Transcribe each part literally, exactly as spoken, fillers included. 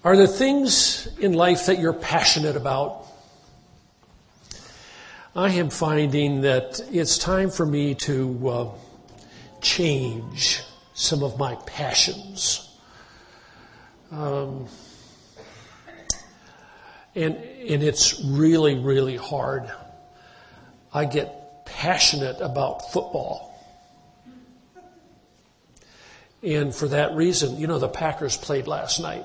Are there things in life that you're passionate about? I am finding that it's time for me to uh, change some of my passions. Um, and and it's really, really hard. I get passionate about football. And for that reason, you know, the Packers played last night.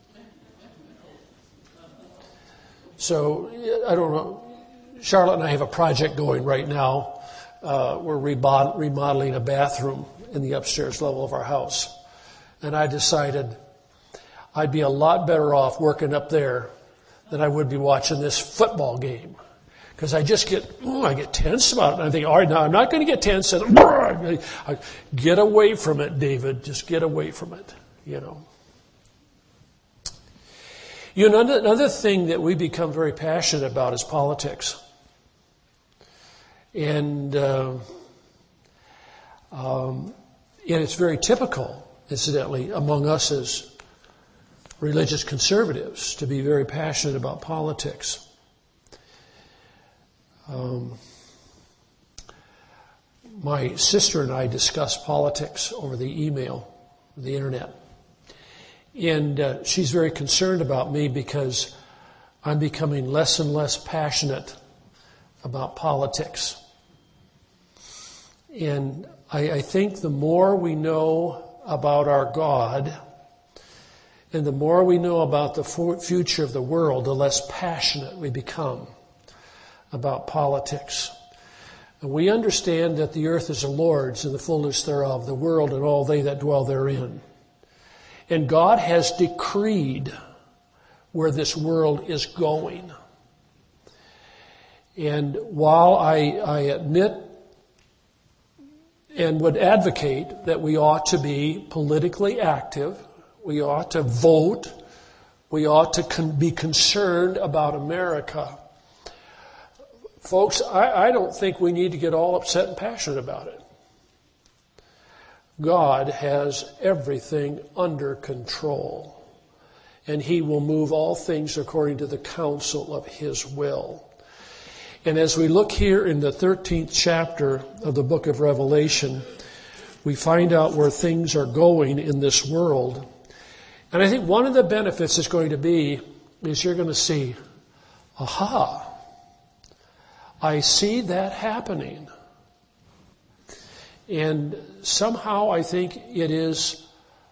So, I don't know. Charlotte and I have a project going right now. Uh, we're remodeling a bathroom in the upstairs level of our house. And I decided I'd be a lot better off working up there than I would be watching this football game. Because I just get, oh, I get tense about it. And I think, all right, now I'm not going to get tense. And I, get away from it, David. Just get away from it, you know. You know, another thing that we become very passionate about is politics. And, uh, um, and it's very typical, incidentally, among us as religious conservatives to be very passionate about politics. Um, my sister and I discuss politics over the email, the internet. And uh, she's very concerned about me because I'm becoming less and less passionate about politics. And I, I think the more we know about our God and the more we know about the for- future of the world, the less passionate we become about politics. And we understand that the earth is the Lord's and the fullness thereof, the world and all they that dwell therein. And God has decreed where this world is going. And while I, I admit and would advocate that we ought to be politically active, we ought to vote, we ought to con- be concerned about America, folks, I, I don't think we need to get all upset and passionate about it. God has everything under control, and He will move all things according to the counsel of His will. And as we look here in the thirteenth chapter of the book of Revelation, we find out where things are going in this world. And I think one of the benefits is going to be is you're going to see, aha, I see that happening. And somehow I think it is,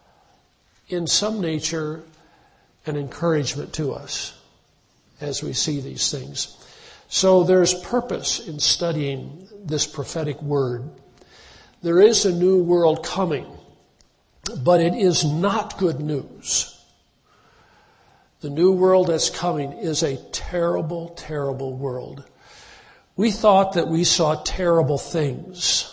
in some nature, an encouragement to us as we see these things. So there's purpose in studying this prophetic word. There is a new world coming, but it is not good news. The new world that's coming is a terrible, terrible world. We thought that we saw terrible things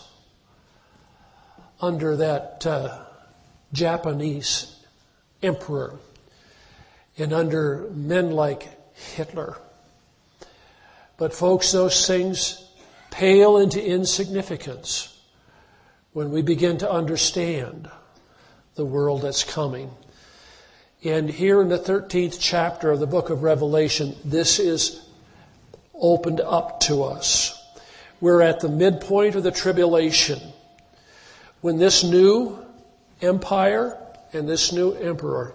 under that uh, Japanese emperor and under men like Hitler. But folks, those things pale into insignificance when we begin to understand the world that's coming. And here in the thirteenth chapter of the book of Revelation, this is opened up to us. We're at the midpoint of the tribulation, when this new empire and this new emperor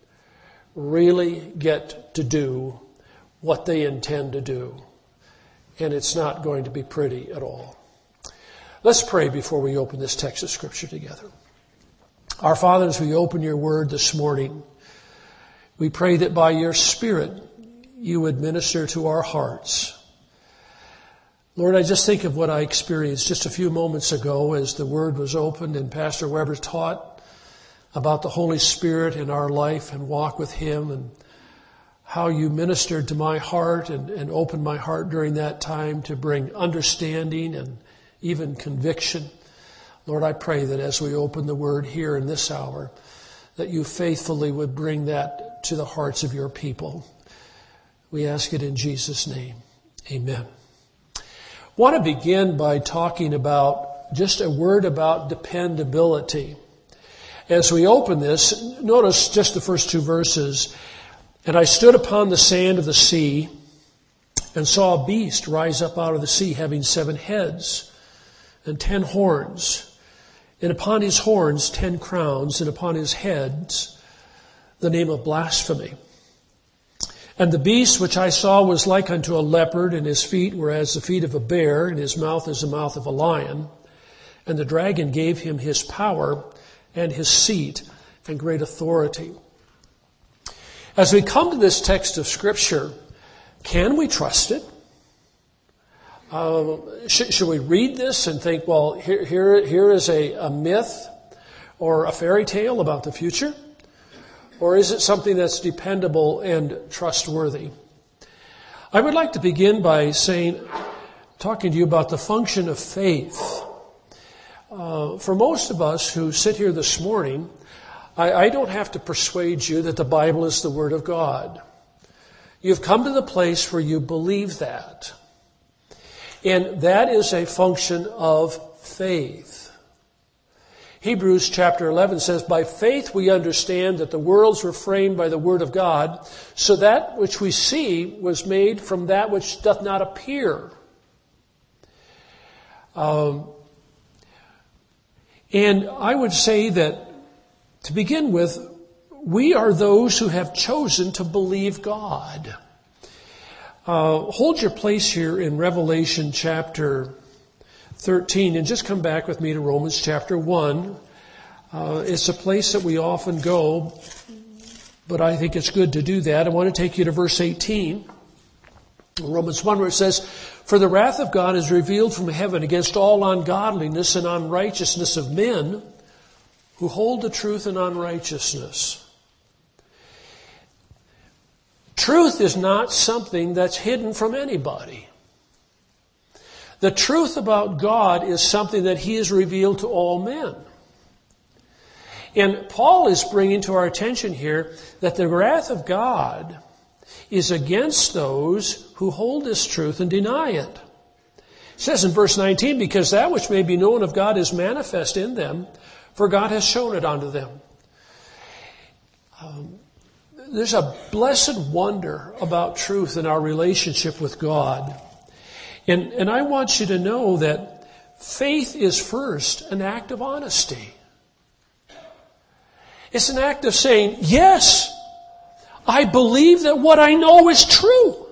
really get to do what they intend to do. And it's not going to be pretty at all. Let's pray before we open this text of Scripture together. Our Father, as we open your word this morning, we pray that by your Spirit you would minister to our hearts. Lord, I just think of what I experienced just a few moments ago as the word was opened and Pastor Weber taught about the Holy Spirit in our life and walk with Him, and how you ministered to my heart and, and opened my heart during that time to bring understanding and even conviction. Lord, I pray that as we open the word here in this hour, that you faithfully would bring that to the hearts of your people. We ask it in Jesus' name. Amen. I want to begin by talking about just a word about dependability. As we open this, notice just the first two verses. And I stood upon the sand of the sea and saw a beast rise up out of the sea, having seven heads and ten horns, and upon his horns ten crowns, and upon his heads the name of blasphemy. And the beast which I saw was like unto a leopard, and his feet were as the feet of a bear, and his mouth as the mouth of a lion. And the dragon gave him his power and his seat and great authority. As we come to this text of Scripture, can we trust it? Uh, should, should we read this and think, well, here, here, here is a, a myth or a fairy tale about the future? Or is it something that's dependable and trustworthy? I would like to begin by saying, talking to you about the function of faith. Uh, for most of us who sit here this morning, I, I don't have to persuade you that the Bible is the Word of God. You've come to the place where you believe that. And that is a function of faith. Hebrews chapter eleven says, by faith we understand that the worlds were framed by the word of God, so that which we see was made from that which doth not appear. Um, and I would say that, to begin with, we are those who have chosen to believe God. Uh, hold your place here in Revelation chapter thirteen, and just come back with me to Romans chapter one. Uh, it's a place that we often go, but I think it's good to do that. I want to take you to verse eighteen. Romans one, where it says, for the wrath of God is revealed from heaven against all ungodliness and unrighteousness of men who hold the truth in unrighteousness. Truth is not something that's hidden from anybody. The truth about God is something that He has revealed to all men. And Paul is bringing to our attention here that the wrath of God is against those who hold this truth and deny it. It says in verse nineteen, because that which may be known of God is manifest in them, for God has shown it unto them. Um, there's a blessed wonder about truth in our relationship with God. And, and I want you to know that faith is first an act of honesty. It's an act of saying, yes, I believe that what I know is true.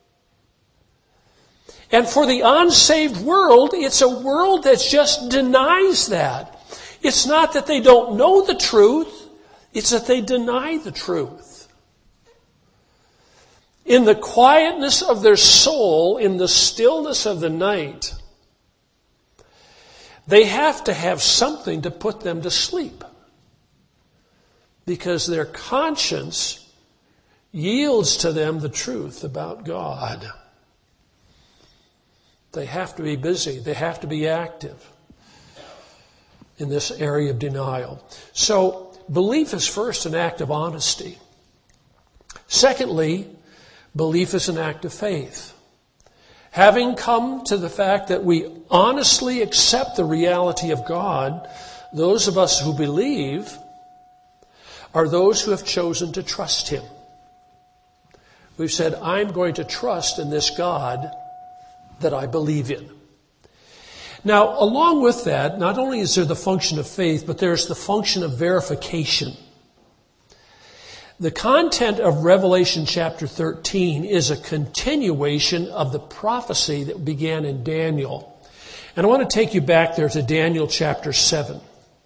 And for the unsaved world, it's a world that just denies that. It's not that they don't know the truth, it's that they deny the truth. In the quietness of their soul, in the stillness of the night, they have to have something to put them to sleep. Because their conscience yields to them the truth about God. They have to be busy. They have to be active in this area of denial. So, belief is first an act of honesty. Secondly, belief is an act of faith. Having come to the fact that we honestly accept the reality of God, those of us who believe are those who have chosen to trust Him. We've said, I'm going to trust in this God that I believe in. Now, along with that, not only is there the function of faith, but there's the function of verification. The content of Revelation chapter thirteen is a continuation of the prophecy that began in Daniel. And I want to take you back there to Daniel chapter seven.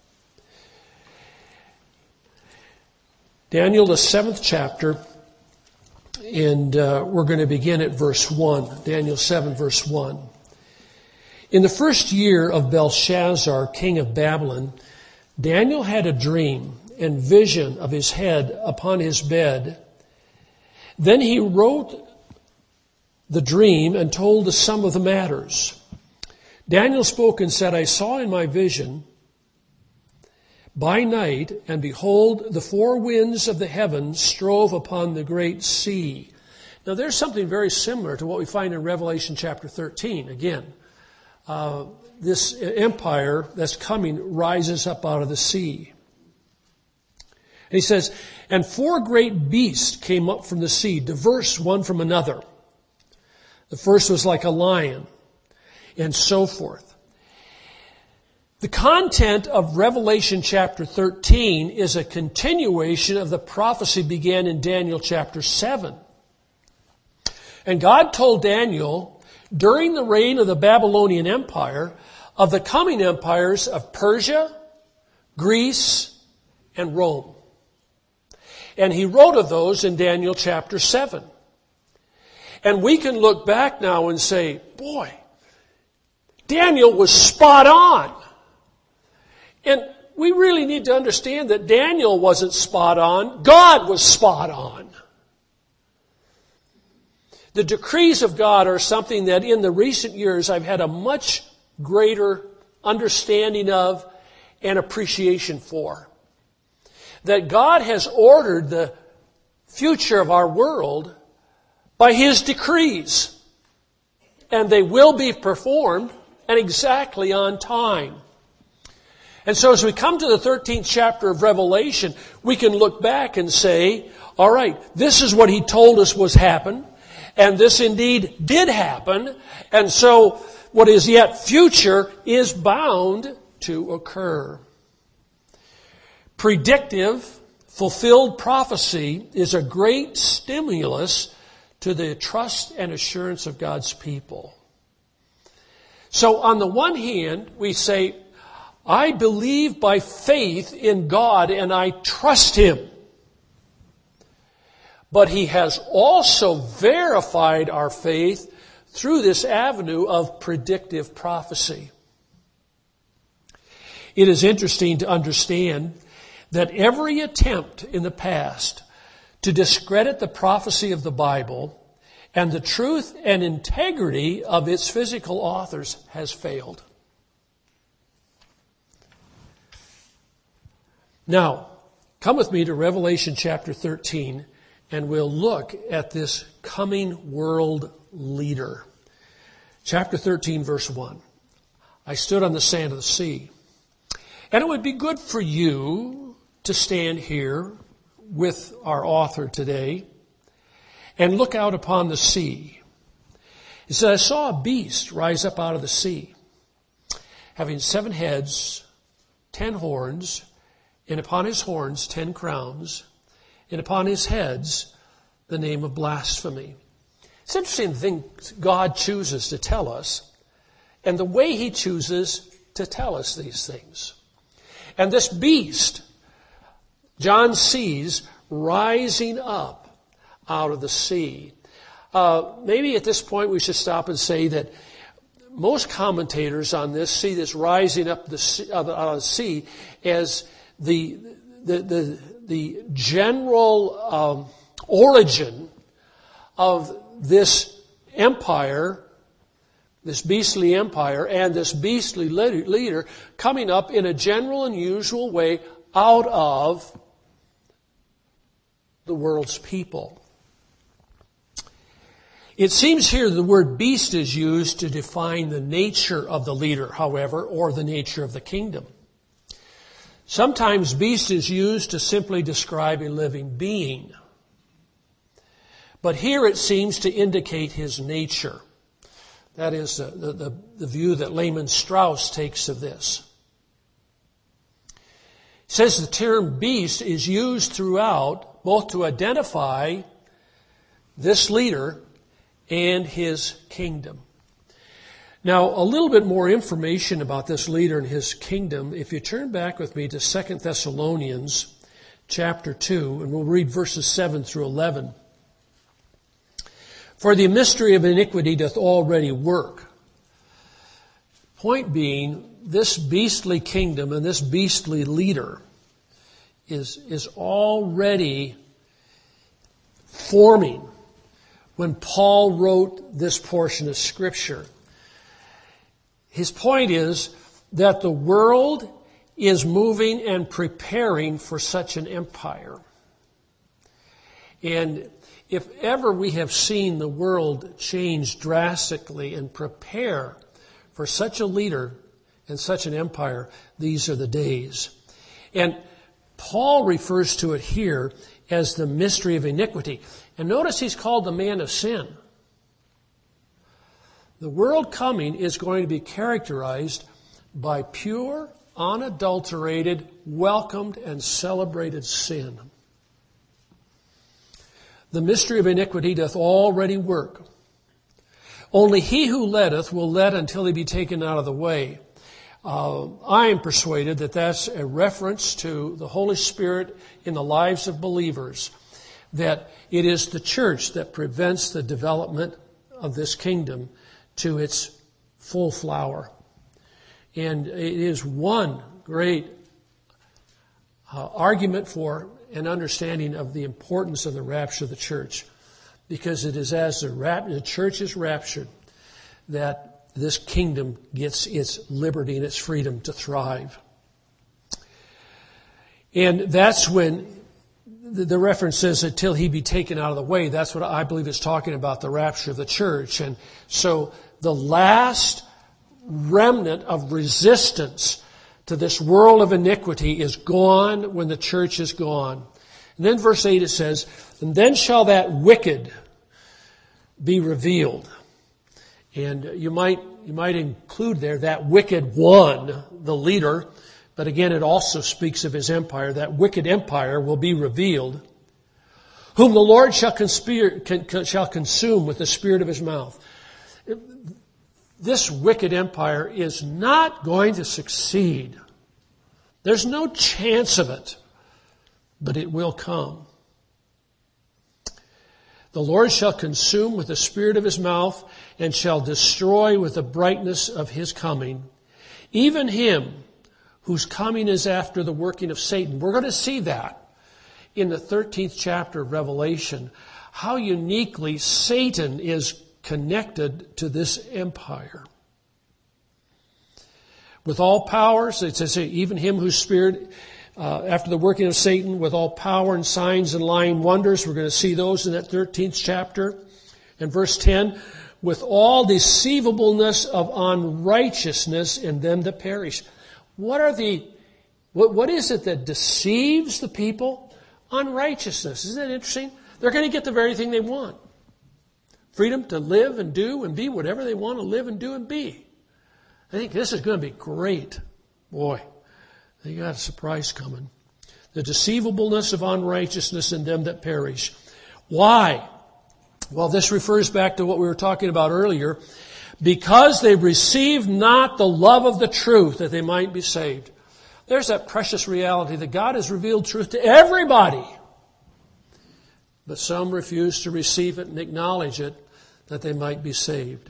Daniel, the seventh chapter, and uh, we're going to begin at verse one. Daniel seven, verse one. In the first year of Belshazzar, king of Babylon, Daniel had a dream and vision of his head upon his bed. Then he wrote the dream and told the sum of the matters. Daniel spoke and said, I saw in my vision by night, and behold, the four winds of the heavens strove upon the great sea. Now there's something very similar to what we find in Revelation chapter thirteen. Again, uh, this empire that's coming rises up out of the sea. he says, and four great beasts came up from the sea, diverse one from another. The first was like a lion, and so forth. The content of Revelation chapter thirteen is a continuation of the prophecy began in Daniel chapter seven. And God told Daniel, during the reign of the Babylonian Empire, of the coming empires of Persia, Greece, and Rome. And he wrote of those in Daniel chapter seven. And we can look back now and say, boy, Daniel was spot on. And we really need to understand that Daniel wasn't spot on. God was spot on. The decrees of God are something that in the recent years I've had a much greater understanding of and appreciation for. That God has ordered the future of our world by His decrees. And they will be performed and exactly on time. And so as we come to the thirteenth chapter of Revelation, we can look back and say, all right, this is what He told us was happen, and this indeed did happen, and so what is yet future is bound to occur. Predictive, fulfilled prophecy is a great stimulus to the trust and assurance of God's people. So on the one hand, we say, I believe by faith in God and I trust Him. But He has also verified our faith through this avenue of predictive prophecy. It is interesting to understand that every attempt in the past to discredit the prophecy of the Bible and the truth and integrity of its physical authors has failed. Now, come with me to Revelation chapter thirteen, and we'll look at this coming world leader. Chapter thirteen, verse one. I stood on the sand of the sea. And it would be good for you to stand here with our author today and look out upon the sea. He said, I saw a beast rise up out of the sea, having seven heads, ten horns, and upon his horns ten crowns, and upon his heads the name of blasphemy. It's interesting the things God chooses to tell us, and the way He chooses to tell us these things. And this beast, John sees rising up out of the sea. Uh, maybe at this point we should stop and say that most commentators on this see this rising up the sea, out of the sea as the the the, the general um, origin of this empire, this beastly empire, and this beastly leader coming up in a general and usual way out of the world's people. It seems here the word beast is used to define the nature of the leader, however, or the nature of the kingdom. Sometimes beast is used to simply describe a living being. But here it seems to indicate his nature. That is the, the, the view that Lehman Strauss takes of this. It says the term beast is used throughout both to identify this leader and his kingdom. Now, a little bit more information about this leader and his kingdom, if you turn back with me to Second Thessalonians chapter two, and we'll read verses seven through eleven. For the mystery of iniquity doth already work. Point being, this beastly kingdom and this beastly leader is, is already forming when Paul wrote this portion of Scripture. His point is that the world is moving and preparing for such an empire. And if ever we have seen the world change drastically and prepare for such a leader and such an empire, these are the days. And Paul refers to it here as the mystery of iniquity. And notice he's called the man of sin. The world coming is going to be characterized by pure, unadulterated, welcomed, and celebrated sin. The mystery of iniquity doth already work. Only he who letteth will let until he be taken out of the way. Uh, I am persuaded that that's a reference to the Holy Spirit in the lives of believers, that it is the church that prevents the development of this kingdom to its full flower. And it is one great uh, argument for an understanding of the importance of the rapture of the church, because it is as the, rap- the church is raptured that this kingdom gets its liberty and its freedom to thrive. And that's when the, the reference says, until he be taken out of the way. That's what I believe is talking about, the rapture of the church. And so the last remnant of resistance to this world of iniquity is gone when the church is gone. And then verse eight it says, and then shall that wicked be revealed. And you might, you might include there that wicked one, the leader, but again it also speaks of his empire. That wicked empire will be revealed, whom the Lord shall, conspire, con, shall consume with the spirit of his mouth. This wicked empire is not going to succeed. There's no chance of it, but it will come. The Lord shall consume with the spirit of his mouth, and shall destroy with the brightness of his coming, even him whose coming is after the working of Satan. We're going to see that in the thirteenth chapter of Revelation, how uniquely Satan is connected to this empire. With all powers, it says even him whose spirit, uh, after the working of Satan, with all power and signs and lying wonders. We're going to see those in that thirteenth chapter. And verse ten, with all deceivableness of unrighteousness in them that perish. What are the, what, what is it that deceives the people? Unrighteousness. Isn't that interesting? They're going to get the very thing they want. Freedom to live and do and be whatever they want to live and do and be. I think this is going to be great. Boy, they got a surprise coming. The deceivableness of unrighteousness in them that perish. Why? Well, this refers back to what we were talking about earlier. Because they received not the love of the truth that they might be saved. There's that precious reality that God has revealed truth to everybody. But some refuse to receive it and acknowledge it that they might be saved.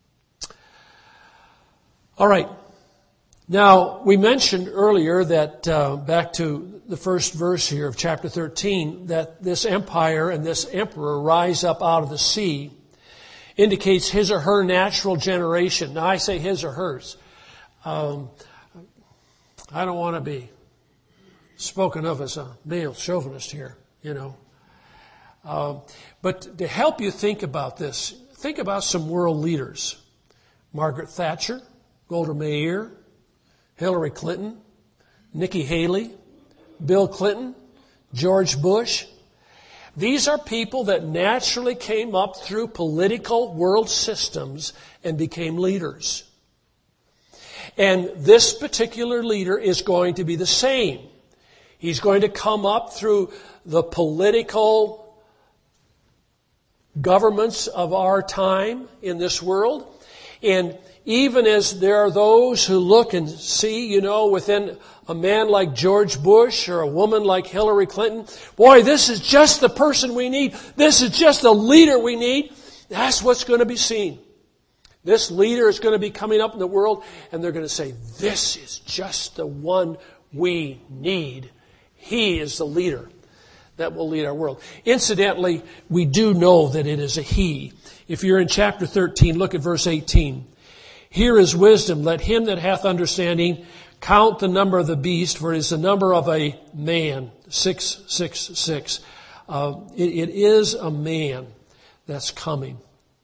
All right. Now, we mentioned earlier that, uh, back to the first verse here of chapter thirteen, that this empire and this emperor rise up out of the sea, indicates his or her natural generation. Now, I say his or hers. Um, I don't want to be spoken of as a male chauvinist here, you know. Um, but to help you think about this, think about some world leaders. Margaret Thatcher, Golda Meir, Hillary Clinton, Nikki Haley, Bill Clinton, George Bush. These are people that naturally came up through political world systems and became leaders. And this particular leader is going to be the same. He's going to come up through the political governments of our time in this world. And even as there are those who look and see, you know, within a man like George Bush or a woman like Hillary Clinton, boy, this is just the person we need. This is just the leader we need. That's what's going to be seen. This leader is going to be coming up in the world, and they're going to say, this is just the one we need. He is the leader that will lead our world. Incidentally, we do know that it is a he. If you're in chapter thirteen, look at verse eighteen. Here is wisdom. Let him that hath understanding count the number of the beast, for it is the number of a man. six six six. Uh, it, it is a man that's coming.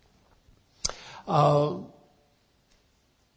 Uh,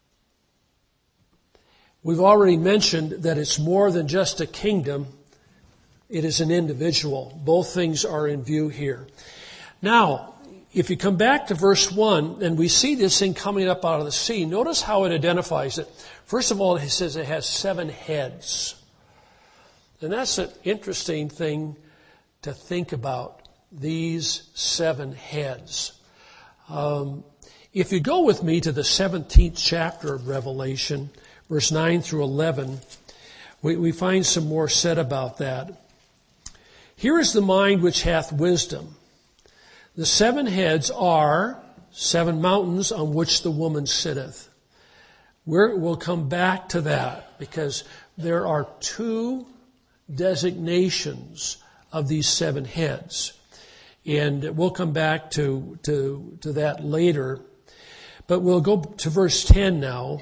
we've already mentioned that it's more than just a kingdom, It is an individual. Both things are in view here. Now, if you come back to verse one, and we see this thing coming up out of the sea, notice how it identifies it. First of all, it says it has seven heads. And that's an interesting thing to think about, these seven heads. Um, if you go with me to the seventeenth chapter of Revelation, verse nine through eleven, we, we find some more said about that. Here is the mind which hath wisdom. The seven heads are seven mountains on which the woman sitteth. We're, we'll come back to that because there are two designations of these seven heads. And we'll come back to, to, to that later. But we'll go to verse ten now.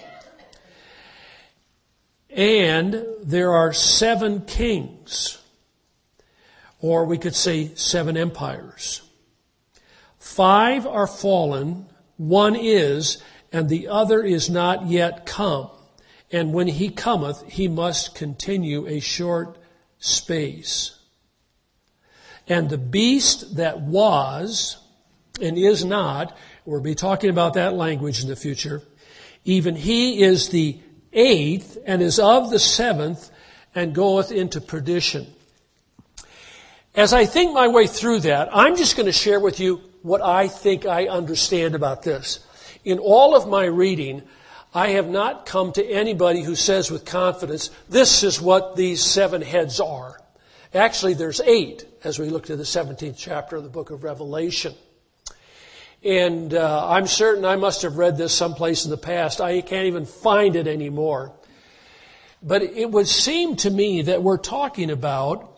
And there are seven kings, or we could say seven empires. Five are fallen, one is, and the other is not yet come. And when he cometh, he must continue a short space. And the beast that was and is not, we'll be talking about that language in the future, even he is the eighth and is of the seventh and goeth into perdition. As I think my way through that, I'm just going to share with you what I think I understand about this. In all of my reading, I have not come to anybody who says with confidence, this is what these seven heads are. Actually, there's eight as we look to the seventeenth chapter of the book of Revelation. And uh, I'm certain I must have read this someplace in the past. I can't even find it anymore. But it would seem to me that we're talking about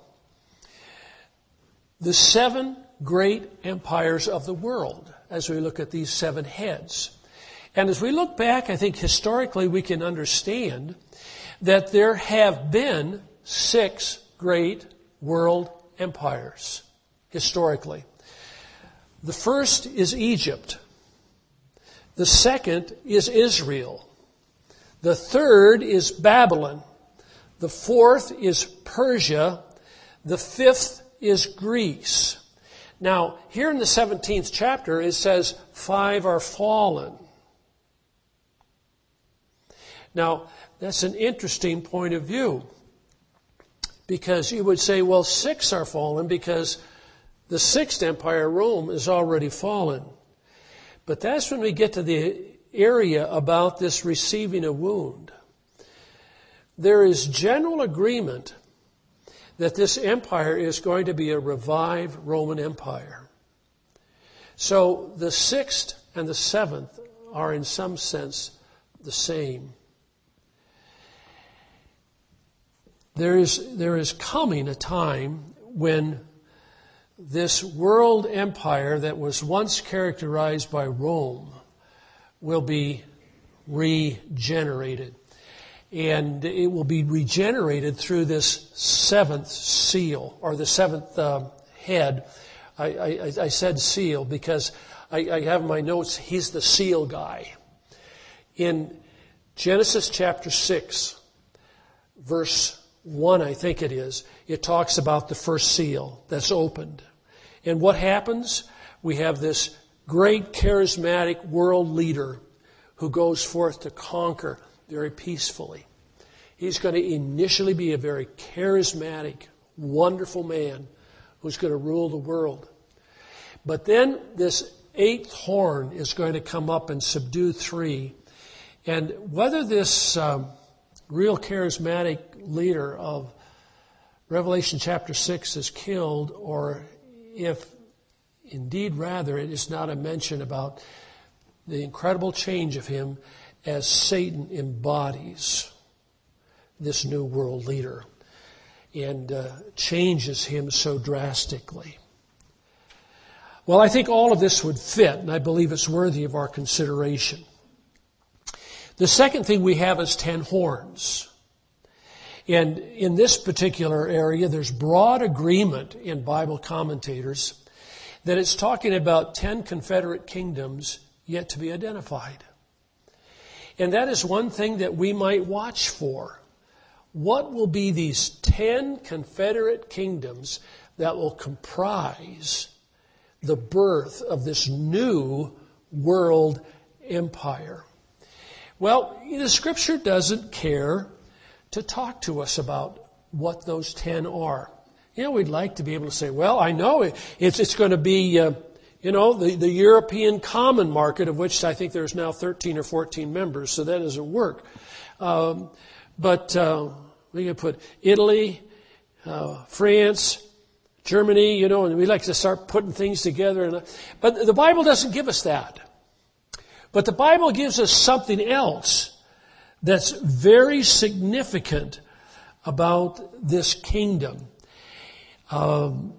the seven great empires of the world as we look at these seven heads. And as we look back, I think historically we can understand that there have been six great world empires historically. The first is Egypt. The second is Israel. The third is Babylon. The fourth is Persia. The fifth is Greece. Now, here in the seventeenth chapter, it says five are fallen. Now, that's an interesting point of view. Because you would say, well, six are fallen because the sixth empire, Rome, is already fallen. But that's when we get to the area about this receiving a wound. There is general agreement that this empire is going to be a revived Roman Empire. So the sixth and the seventh are in some sense the same. There is, there is coming a time when this world empire that was once characterized by Rome will be regenerated. And it will be regenerated through this seventh seal, or the seventh uh, head. I, I, I said seal because I, I have in my notes, he's the seal guy. In Genesis chapter six, verse one, I think it is, it talks about the first seal that's opened. And what happens? We have this great charismatic world leader who goes forth to conquer very peacefully. He's going to initially be a very charismatic, wonderful man who's going to rule the world. But then this eighth horn is going to come up and subdue three. And whether this um, real charismatic leader of Revelation chapter six is killed, or if indeed rather it is not a mention about the incredible change of him as Satan embodies this new world leader and uh, changes him so drastically. Well, I think all of this would fit, and I believe it's worthy of our consideration. The second thing we have is ten horns. And in this particular area, there's broad agreement in Bible commentators that it's talking about ten confederate kingdoms yet to be identified. And that is one thing that we might watch for. what will be these ten confederate kingdoms that will comprise the birth of this new world empire? Well, the Scripture doesn't care to talk to us about what those ten are. You know, we'd like to be able to say, well, I know it, it's, it's going to be, uh, you know, the, the European common market, of which I think there's now thirteen or fourteen members, so that doesn't work. Um, but uh, we can put Italy, uh, France, Germany, you know, and we like to start putting things together. And, but the Bible doesn't give us that. But the Bible gives us something else that's very significant about this kingdom. Um,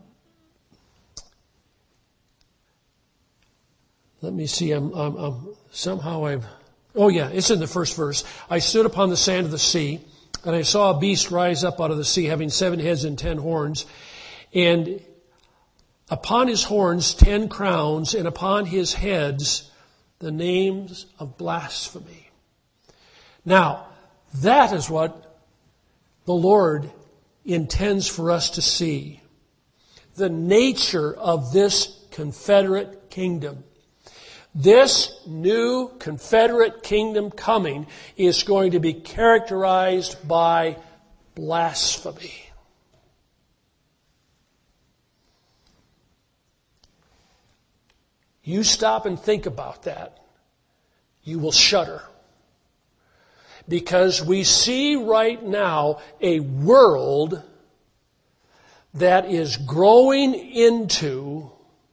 let me see, I'm, I'm, I'm, somehow I've, oh yeah, it's in the first verse. I stood upon the sand of the sea, and I saw a beast rise up out of the sea, having seven heads and ten horns, and upon his horns ten crowns, and upon his heads the names of blasphemy. Now, that is what the Lord intends for us to see. The nature of this confederate kingdom. This new confederate kingdom coming is going to be characterized by blasphemy. You stop and think about that. You will shudder. Because we see right now a world that is growing into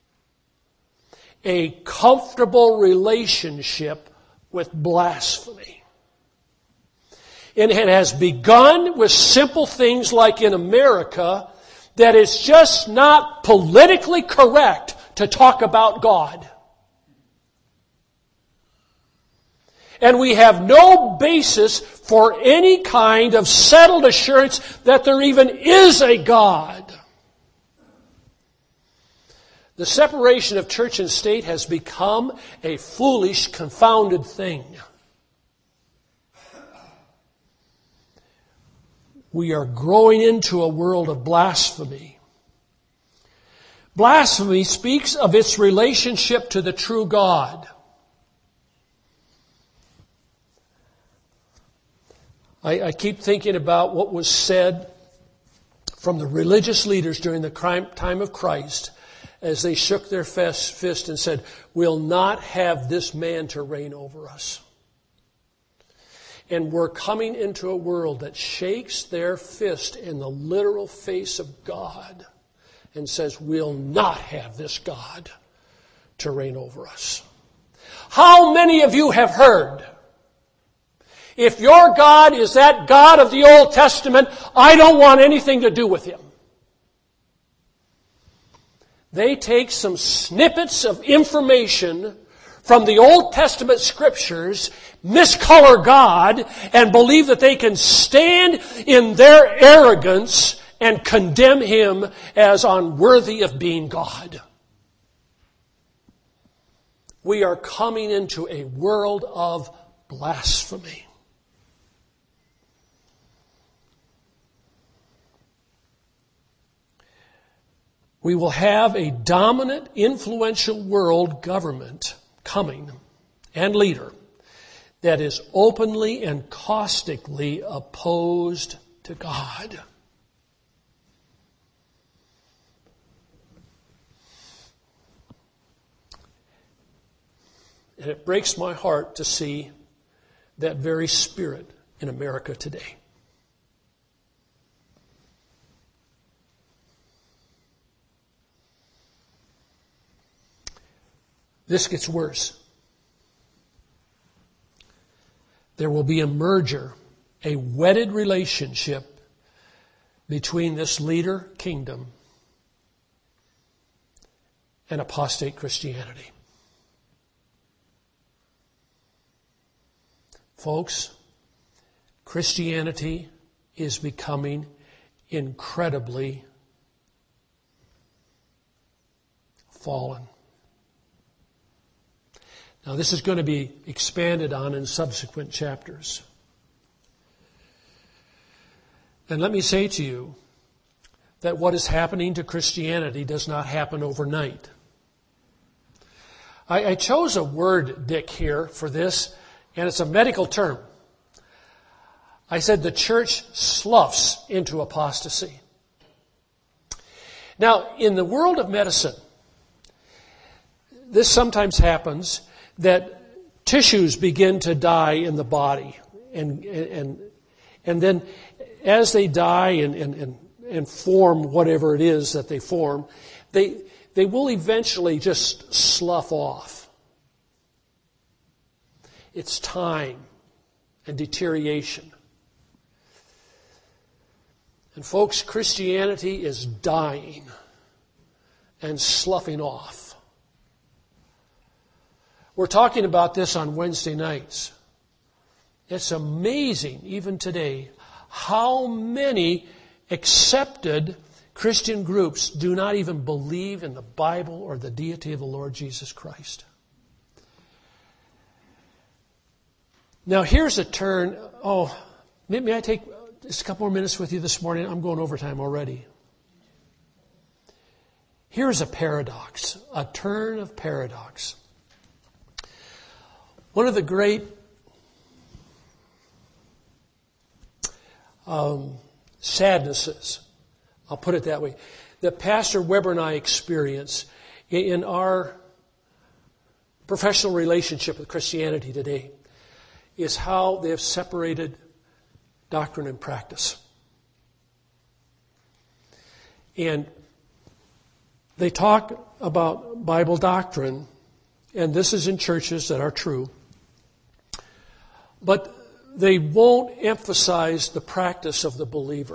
a comfortable relationship with blasphemy. And it has begun with simple things like in America that it's just not politically correct to talk about God. And we have no basis for any kind of settled assurance that there even is a God. The separation of church and state has become a foolish, confounded thing. We are growing into a world of blasphemy. Blasphemy speaks of its relationship to the true God. I, I keep thinking about what was said from the religious leaders during the time of Christ as they shook their fist and said, "We'll not have this man to reign over us." And we're coming into a world that shakes their fist in the literal face of God and says, "We'll not have this God to reign over us." How many of you have heard, if your God is that God of the Old Testament, I don't want anything to do with him? They take some snippets of information from the Old Testament scriptures, miscolor God, and believe that they can stand in their arrogance and condemn him as unworthy of being God. We are coming into a world of blasphemy. We will have a dominant, influential world government coming and leader that is openly and caustically opposed to God. And it breaks my heart to see that very spirit in America today. This gets worse. There will be a merger, a wedded relationship between this leader kingdom and apostate Christianity. Folks, Christianity is becoming incredibly fallen. Now, this is going to be expanded on in subsequent chapters. And let me say to you that what is happening to Christianity does not happen overnight. I, I chose a word, Dick, here for this, and it's a medical term. I said the church sloughs into apostasy. Now, in the world of medicine, this sometimes happens that tissues begin to die in the body. And and and then as they die and, and, and, and form whatever it is that they form, they they will eventually just slough off. It's time and deterioration. And folks, Christianity is dying and sloughing off. We're talking about this on Wednesday nights. It's amazing, even today, how many accepted Christian groups do not even believe in the Bible or the deity of the Lord Jesus Christ. Now here's a turn. Oh, may, may I take just a couple more minutes with you this morning? I'm going overtime already. Here's a paradox, a turn of paradox. One of the great um, sadnesses, I'll put it that way, that Pastor Weber and I experience in our professional relationship with Christianity today is how they have separated doctrine and practice. And they talk about Bible doctrine, and this is in churches that are true, but they won't emphasize the practice of the believer.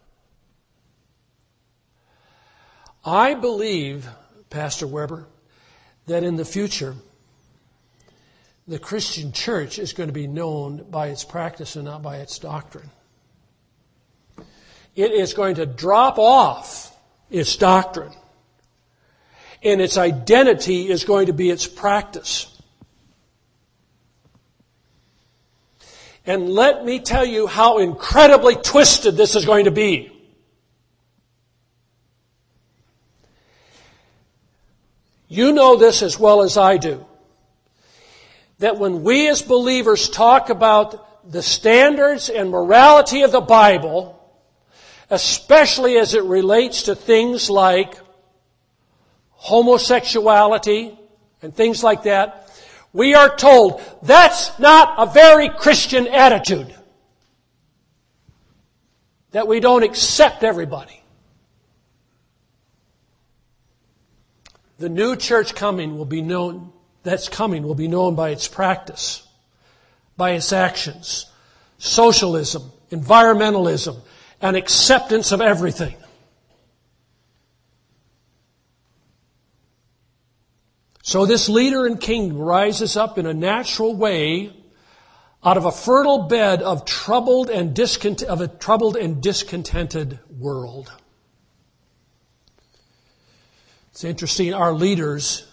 I believe, Pastor Weber, that in the future, the Christian church is going to be known by its practice and not by its doctrine. It is going to drop off its doctrine, and its identity is going to be its practice. And let me tell you how incredibly twisted this is going to be. You know this as well as I do. That when we as believers talk about the standards and morality of the Bible, especially as it relates to things like homosexuality and things like that, we are told that's not a very Christian attitude. That we don't accept everybody. The new church coming will be known, that's coming will be known by its practice, by its actions, socialism, environmentalism, and acceptance of everything. So this leader and king rises up in a natural way out of a fertile bed of troubled and discont- of a troubled and discontented world. It's interesting, our leaders'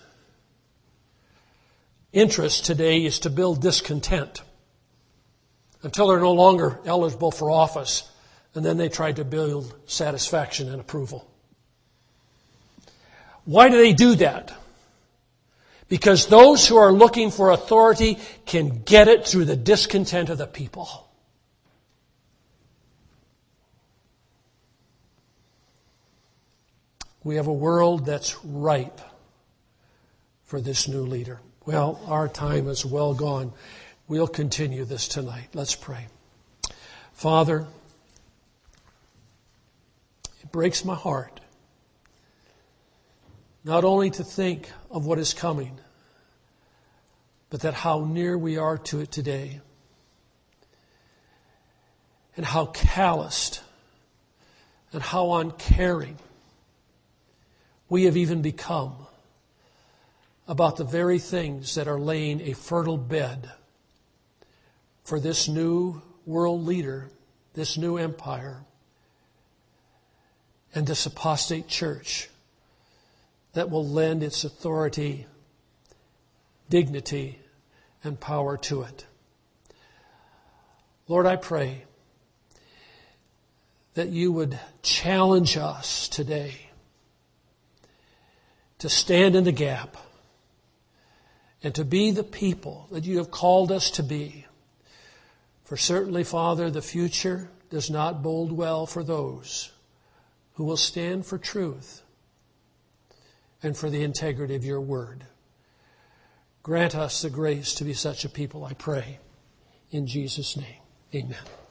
interest today is to build discontent until they're no longer eligible for office, and then they try to build satisfaction and approval. Why do they do that? Because those who are looking for authority can get it through the discontent of the people. We have a world that's ripe for this new leader. Well, our time is well gone. We'll continue this tonight. Let's pray. Father, it breaks my heart not only to think of what is coming, but that how near we are to it today, and how calloused and how uncaring we have even become about the very things that are laying a fertile bed for this new world leader, this new empire, and this apostate church that will lend its authority, dignity, and power to it. Lord, I pray that you would challenge us today to stand in the gap and to be the people that you have called us to be. For certainly, Father, the future does not bode well for those who will stand for truth and for the integrity of your word. Grant us the grace to be such a people, I pray. In Jesus' name, amen.